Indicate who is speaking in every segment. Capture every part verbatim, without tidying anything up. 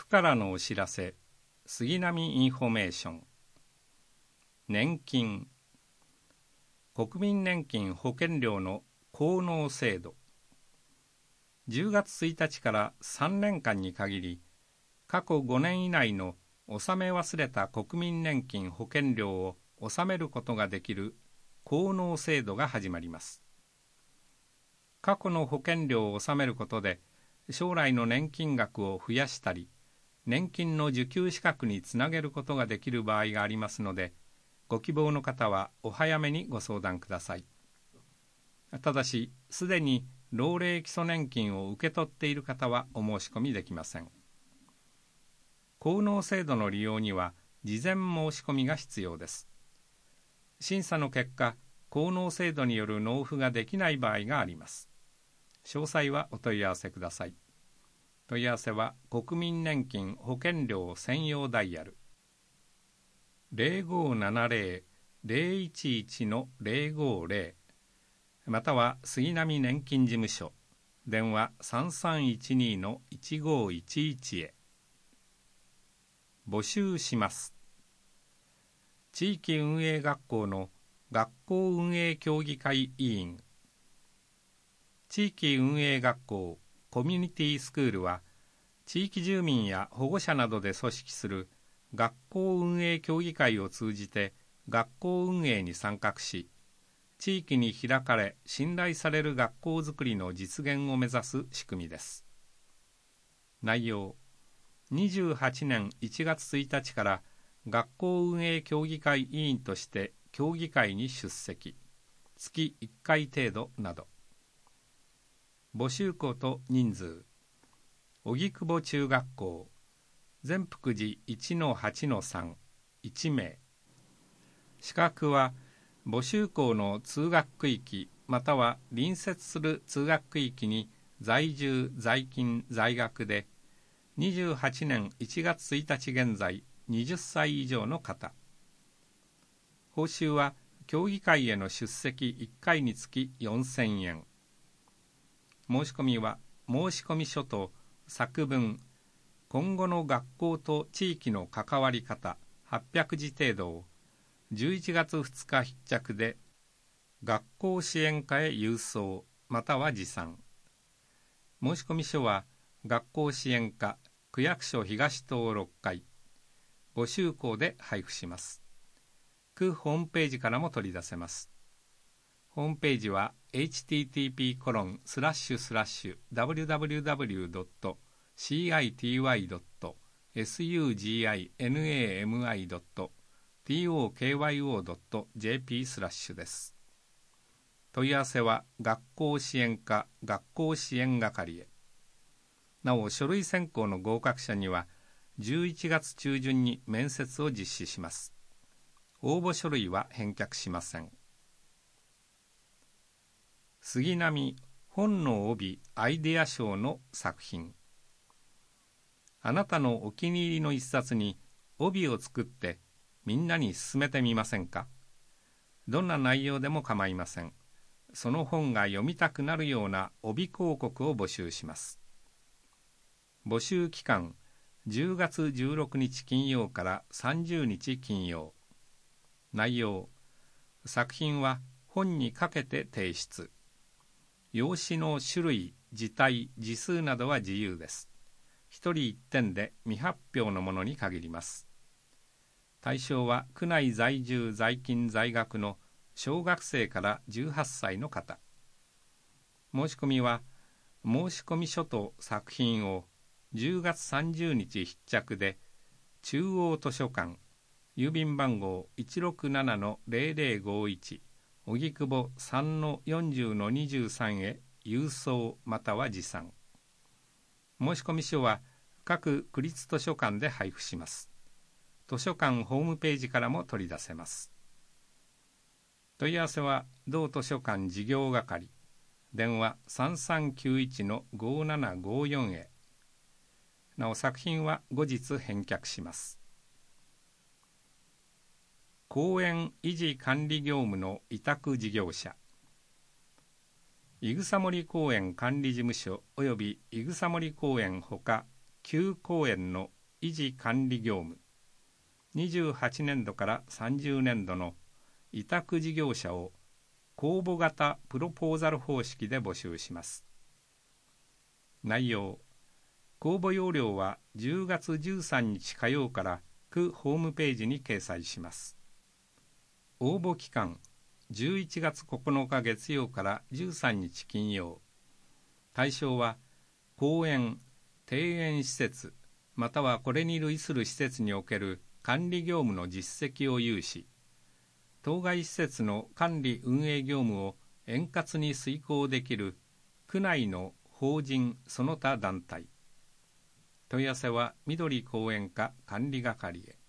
Speaker 1: 府からのお知らせ、杉並インフォメーション。年金、国民年金保険料の効納制度。じゅうがつついたちからさんねんかんに限り、過去ごねん以内の納め忘れた国民年金保険料を納めることができる効納制度が始まります。過去の保険料を納めることで、将来の年金額を増やしたり、年金の受給資格につなげることができる場合がありますので、ご希望の方はお早めにご相談ください。ただし、すでに老齢基礎年金を受け取っている方はお申し込みできません。効納制度の利用には事前申し込みが必要です。審査の結果、効納制度による納付ができない場合があります。詳細はお問い合わせください。問い合わせは国民年金保険料専用ダイヤル ゼロごーななゼロ ゼロいちいち のゼロごーゼロ または杉並年金事務所電話 さんさんいちに のいちごーいちいち へ。募集します。地域運営学校の学校運営協議会委員。地域運営学校コミュニティスクールは、地域住民や保護者などで組織する学校運営協議会を通じて学校運営に参画し、地域に開かれ信頼される学校づくりの実現を目指す仕組みです。内容、にじゅうはちねんいちがつついたちから学校運営協議会委員として協議会に出席、月いっかい程度など。募集校と人数、荻窪中学校、善福寺 いちのはちのさん、いちめい。資格は、募集校の通学区域または隣接する通学区域に在住・在勤・在学で、にじゅうはちねんいちがつついたち現在はたち以上の方。報酬は、協議会への出席いっかいにつきよんせんえん。申し込みは、申込書と作文、今後の学校と地域の関わり方はっぴゃくじ程度をじゅういちがつふつか必着で学校支援課へ郵送または持参。申込書は学校支援課区役所東棟ろっかい募集校で配布します。区ホームページからも取り出せます。ホームページは エイチティーティーピーコロンスラッシュスラッシュダブリューダブリューダブリュードットシーアイティーワイドットエスユージーアイエヌエーエムアイドットティーオーケーワイオードットジェーピー スラッシュです。問い合わせは学校支援課学校支援係へ。なお、書類選考の合格者にはじゅういちがつちゅうじゅんに面接を実施します。応募書類は返却しません。杉並本の帯アイデア賞の作品。あなたのお気に入りの一冊に帯を作ってみんなに勧めてみませんか？どんな内容でも構いません。その本が読みたくなるような帯広告を募集します。募集期間、じゅうがつじゅうろくにち金曜からさんじゅうにち金曜。内容、作品は本にかけて提出。用紙の種類、字体、字数などは自由です。一人一点で未発表のものに限ります。対象は区内在住・在勤・在学の小学生からじゅうはっさいの方。申し込みは、申込書と作品をじゅうがつさんじゅうにち必着で、中央図書館、郵便番号 いちろくななのゼロゼロごいち、荻窪 さんのよんじゅうのにじゅうさん へ郵送または持参。申込書は各区立図書館で配布します。図書館ホームページからも取り出せます。問い合わせは同図書館事業係電話 さんさんきゅういちのごななごよん へ。なお、作品は後日返却します。公園維持管理業務の委託事業者。いぐさ森公園管理事務所及びいぐさ森公園ほかきゅう公園の維持管理業務、にじゅうはちねんどからさんじゅうねんどの委託事業者を公募型プロポーザル方式で募集します。内容、公募要領はじゅうがつじゅうさんにち火曜から区ホームページに掲載します。応募期間、じゅういちがつここのか月曜からじゅうさんにち金曜。対象は公園、庭園施設、またはこれに類する施設における管理業務の実績を有し、当該施設の管理運営業務を円滑に遂行できる区内の法人その他団体。問い合わせは緑公園課管理係へ。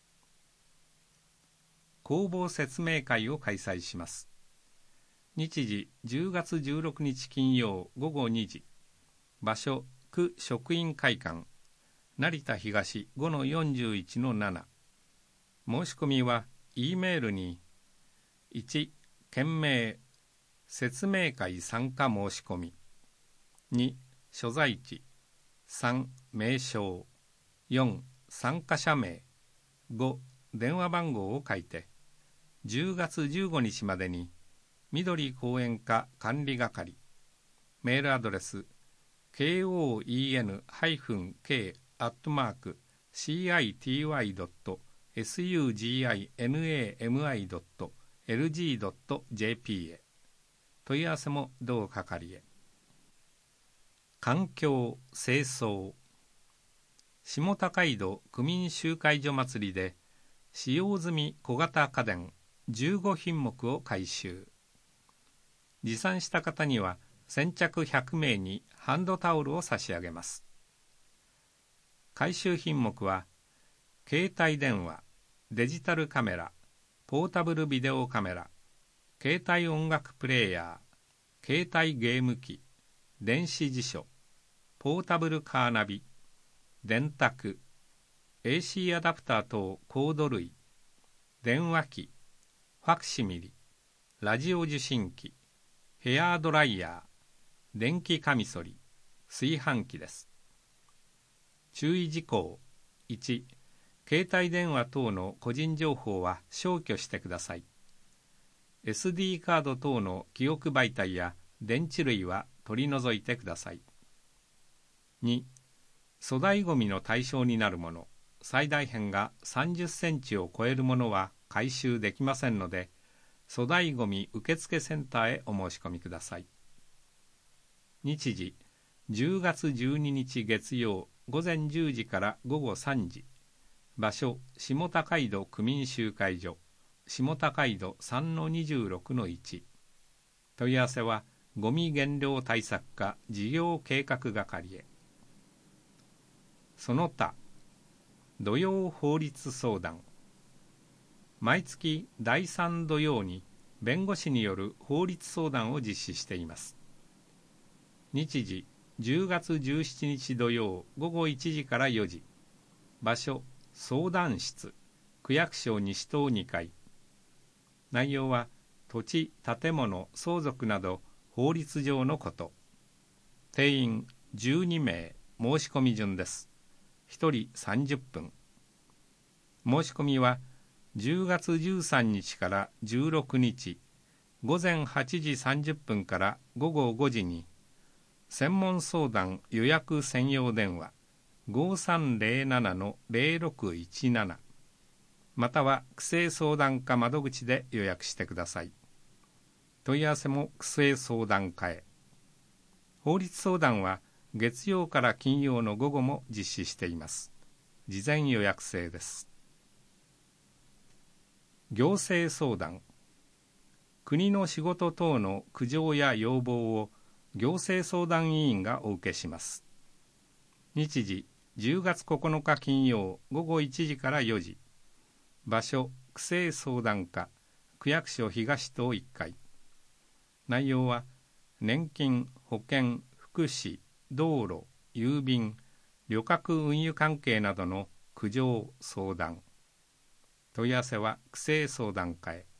Speaker 1: 公募説明会を開催します。日時じゅうがつじゅうろくにち金曜ごごにじ。場所区職員会館、成田東 ごのよんじゅういちのなな。申し込みは E メールにいち、件名、説明会参加申し込み、に、所在地、さん、名称、よん、参加者名、ご、電話番号を書いて、じゅうがつじゅうごにちまでに緑公園課管理係、メールアドレス ケーオーイーエヌ ケー アットマーク シーアイティーワイ ドット エスユージーアイエヌエーエムアイ ドット エルジー ドット ジェーピー へ。問い合わせも同係へ。環境清掃、下高井戸区民集会所祭りで使用済み小型家電じゅうごひんもくを回収。持参した方には先着ひゃくめいにハンドタオルを差し上げます。回収品目は携帯電話、デジタルカメラ、ポータブルビデオカメラ、携帯音楽プレーヤー、携帯ゲーム機、電子辞書、ポータブルカーナビ、電卓、エーシー アダプター等コード類、電話機、ファクシミリ、ラジオ受信機、ヘアードライヤー、電気カミソリ、炊飯器です。注意事項いち、携帯電話等の個人情報は消去してください。エスディー カード等の記憶媒体や電池類は取り除いてください。に、粗大ごみの対象になるもの、最大辺がさんじゅっセンチを超えるものは回収できませんので、粗大ごみ受付センターへお申し込みください。日時、じゅうがつじゅうににち月曜ごぜんじゅうじからごごさんじ。場所、下高井戸区民集会所、下高井戸 さんのにじゅうろくのいち。問い合わせはごみ減量対策課事業計画係へ。その他、土曜法律相談。毎月だいさん土曜に弁護士による法律相談を実施しています。日時、じゅうがつじゅうしちにち土曜ごごいちじからよじ。場所、相談室、区役所西棟にかい。内容は土地、建物、相続など法律上のこと。定員じゅうにめい、申し込み順です。ひとりさんじゅっぷん。申し込みはじゅうがつじゅうさんにちからじゅうろくにちごぜんはちじさんじゅっぷんからごごごじに専門相談予約専用電話 ごさんぜろななのぜろろくいちなな または区政相談課窓口で予約してください。問い合わせも区政相談課へ。法律相談は月曜から金曜の午後も実施しています。事前予約制です。行政相談。国の仕事等の苦情や要望を行政相談委員がお受けします。日時、じゅうがつここのか金曜ごごいちじからよじ。場所、区政相談課、区役所東棟いっかい。内容は、年金、保険、福祉、道路、郵便、旅客運輸関係などの苦情相談。問い合わせは区政相談課へ。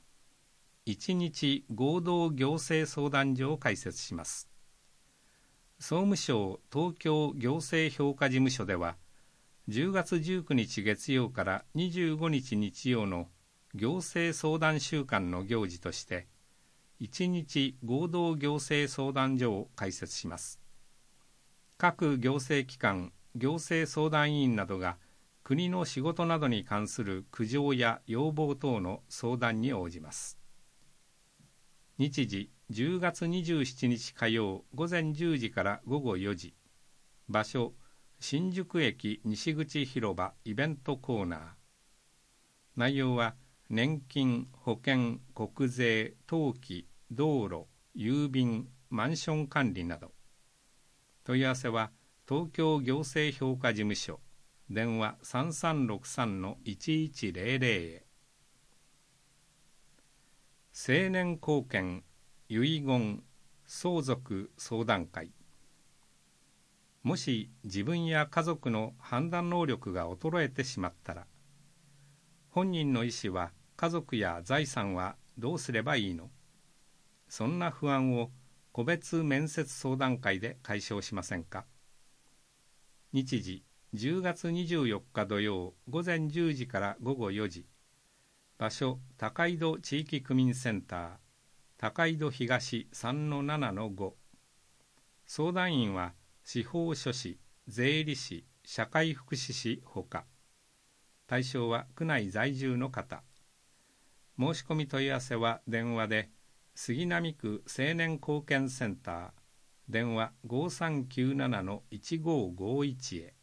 Speaker 1: いちにち合同行政相談所を開設します。 総務省東京行政評価事務所では、じゅうがつじゅうくにち月曜からにじゅうごにち日曜の行政相談週間の行事として、いちにち合同行政相談所を開設します。各行政機関、行政相談委員などが国の仕事などに関する苦情や要望等の相談に応じます。日時じゅうがつにじゅうしちにち火曜午前じゅうじから午後よじ。場所新宿駅西口広場イベントコーナー。内容は年金、保険、国税、登記、道路、郵便、マンション管理など。問い合わせは東京行政評価事務所、電話 さんさんろくさんのいちいちゼロゼロ へ。成年後見、遺言、相続相談会。もし自分や家族の判断能力が衰えてしまったら、本人の意思は家族や財産はどうすればいいの？そんな不安を個別面接相談会で解消しませんか？日時じゅうがつにじゅうよっか土曜午前じゅうじから午後よじ。場所高井戸地域区民センター、高井戸東 さんのななのご。相談員は司法書士、税理士、社会福祉士ほか。対象は区内在住の方。申し込み問い合わせは電話で杉並区青年後見センター、電話 ごさんきゅうななのいちごごいち へ。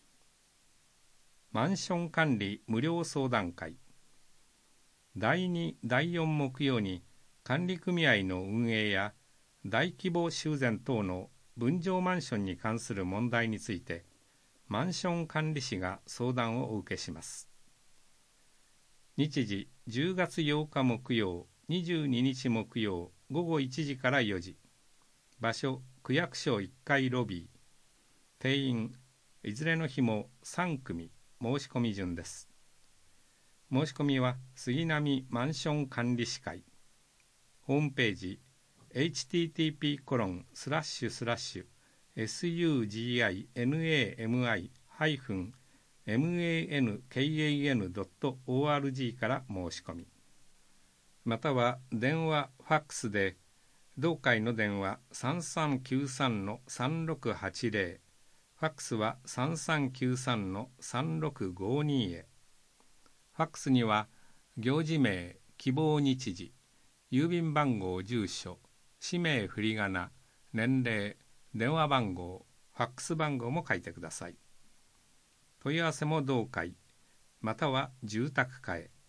Speaker 1: マンション管理無料相談会。だいに、だいよん木曜に管理組合の運営や大規模修繕等の分譲マンションに関する問題について、マンション管理士が相談をお受けします。日時じゅうがつようか木曜、にじゅうににち木曜午後いちじからよじ。場所区役所いっかいロビー。定員いずれの日もさんくみ。申し込み順です。申し込みは杉並マンション管理士会。ホームページ エイチティーティーピーコロンスラッシュスラッシュエスユージーアイエヌエーエムアイハイフンマンカンドットオーアールジー から申し込み。または電話、ファックスで同会の電話 さんさんきゅうさんのさんろくはちゼロ、ファックスは さんさんきゅうさんのさんろくごに へ。ファックスには行事名、希望日時、郵便番号、住所、氏名、振り仮名、年齢、電話番号、ファックス番号も書いてください。問い合わせも同会、または住宅課へ。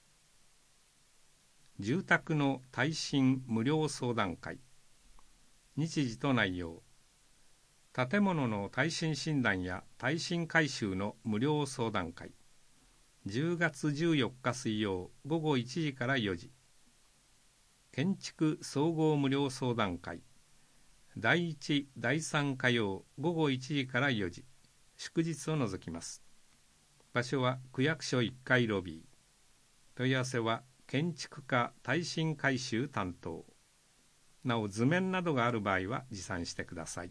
Speaker 1: 住宅の耐震無料相談会。日時と内容。建物の耐震診断や耐震改修の無料相談会。じゅうがつじゅうよっか水曜午後いちじからよじ。建築総合無料相談会。だいいち、だいさん火曜午後いちじからよじ。祝日を除きます。場所は区役所いっかいロビー。問い合わせは建築家耐震改修担当。なお図面などがある場合は持参してください。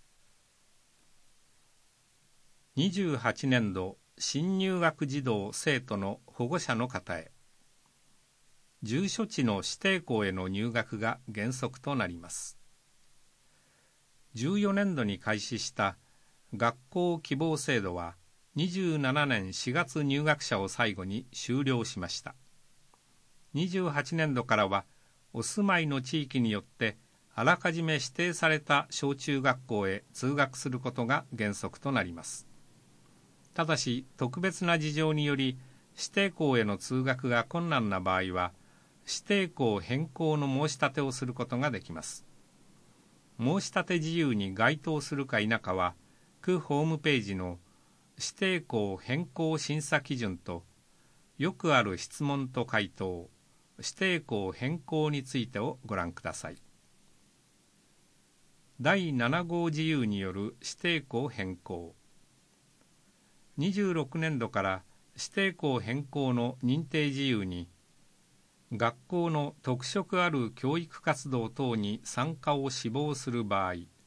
Speaker 1: にじゅうはちねんど新入学児童生徒の保護者の方へ。住所地の指定校への入学が原則となります。じゅうよねんどに開始した学校希望制度はにじゅうななねんしがつ入学者を最後に終了しました。にじゅうはちねんどからはお住まいの地域によってあらかじめ指定された小中学校へ通学することが原則となります。ただし特別な事情により指定校への通学が困難な場合は指定校変更の申し立てをすることができます。申し立て事由に該当するか否かは区ホームページの指定校変更審査基準とよくある質問と回答、指定校変更についてをご覧ください。だいなな号事由による指定校変更。にじゅうろくねんどから指定校変更の認定事由に学校の特色ある教育活動等に参加を志望する場合、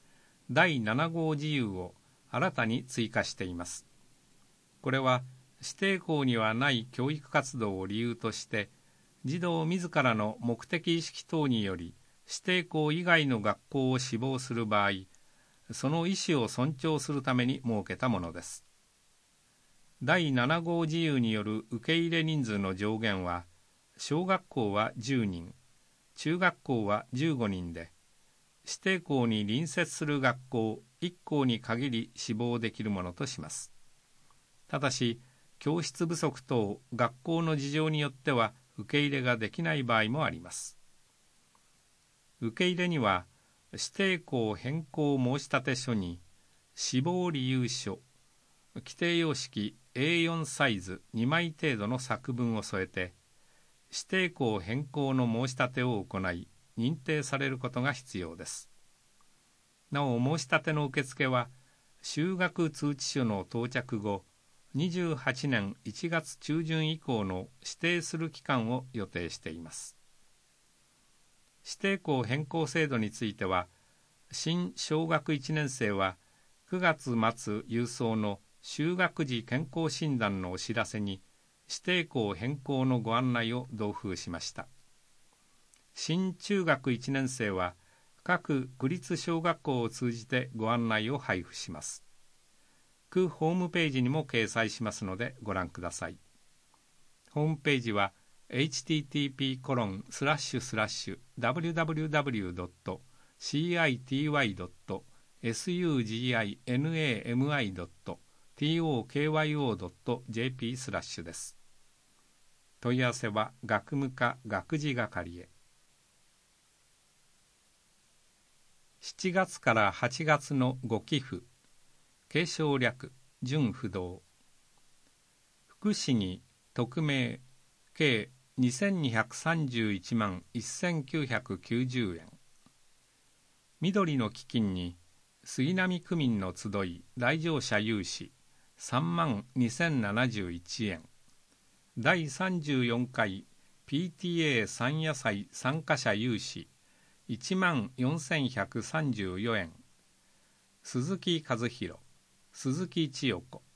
Speaker 1: だいなな号自由を新たに追加しています。これは指定校にはない教育活動を理由として、児童自らの目的意識等により指定校以外の学校を志望する場合、その意思を尊重するために設けたものです。だいなな号自由による受け入れ人数の上限は、小学校はじゅうにん、中学校はじゅうごにんで、指定校に隣接する学校いっ校に限り志望できるものとします。ただし、教室不足等学校の事情によっては受け入れができない場合もあります。受け入れには、指定校変更申立書に志望理由書、規定様式 エーよん サイズにまい程度の作文を添えて、指定校変更の申し立てを行い、認定されることが必要です。なお、申し立ての受付は、就学通知書の到着後、にじゅうはちねんいちがつ中旬以降の指定する期間を予定しています。指定校変更制度については、新小学いちねん生はくがつ末郵送の就学時健康診断のお知らせに指定校変更のご案内を同封しました。新中学いちねん生は各区立小学校を通じてご案内を配布します。区ホームページにも掲載しますのでご覧ください。ホームページは エイチティーティーピーコロンスラッシュスラッシュダブリューダブリューダブリュードットシーアイティーワイドットエスユージーアイエヌエーエムアイドットティーオーケーワイオードットジェーピー スラッシュです。問い合わせは学務課学事係へ。しちがつからはちがつのご寄付、継承略、準不動。福祉に匿名、計にせんにひゃくさんじゅういちまんせんきゅうひゃくきゅうじゅうえん。緑の基金に、杉並区民の集い来場者有志さんまんにせんななじゅういちえん。だいさんじゅうよんかい ピーティーエー 山野祭参加者有志いちまんよんせんひゃくさんじゅうよえん。鈴木和弘、鈴木千代子。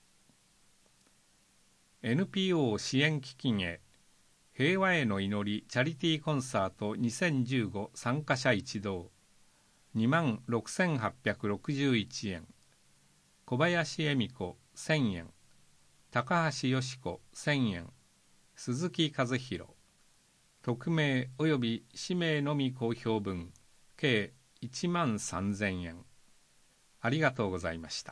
Speaker 1: エヌピーオー 支援基金へ平和への祈りチャリティーコンサートにせんじゅうご参加者一同にまんろくせんはっぴゃくろくじゅういちえん。小林恵美子せんえん。高橋よし子せんえん。鈴木和弘。匿名及び氏名のみ公表分計いちまんさんぜんえん。ありがとうございました。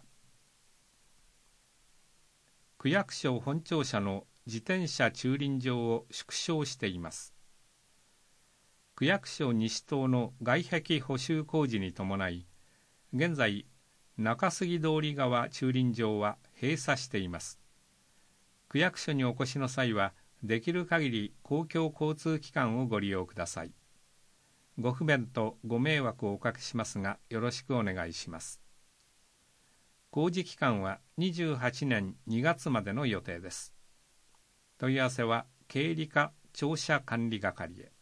Speaker 1: 区役所本庁舎の自転車駐輪場を縮小しています。区役所西棟の外壁補修工事に伴い、現在、中杉通り側駐輪場は閉鎖しています。区役所にお越しの際は、できる限り公共交通機関をご利用ください。ご不便とご迷惑をおかけしますが、よろしくお願いします。工事期間はにじゅうはちねんにがつまでの予定です。問い合わせは経理課庁舎管理係へ。